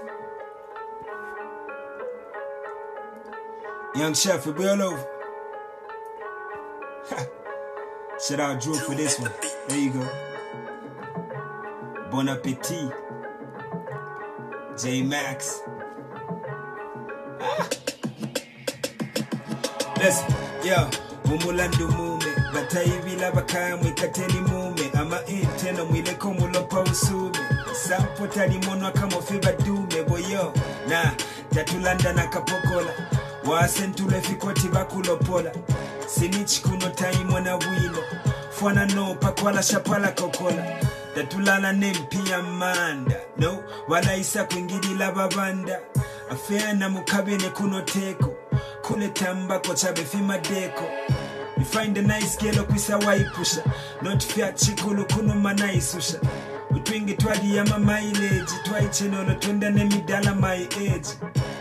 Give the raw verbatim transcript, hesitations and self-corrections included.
Young Chef, we all over. Shout out Drew for this one. There you go. Bon appetit. J Max. Ah. Listen, yo, Mumulandu mume, batayivila bakamwe kateni mume, ama intena mwileko mulopa usume, sampo tali monwa kama fiba dume, boyo, na, tatulanda na kapokola, wasentule fikoti bakulopola, sinichi kuno taimo na wilo, fwana no pakwala shapala kokola, tatulala nempi amanda, no, wala isa kuingidila babanda, afea na mukabene kuno teko, kule tamba kwa chabe fima deko. You find a nice girl kwisa waipusha, not fiat chikulu kuno manaisusha. Utwingi twadi ya ma mileage, twai chenolo twenda ne midala my age.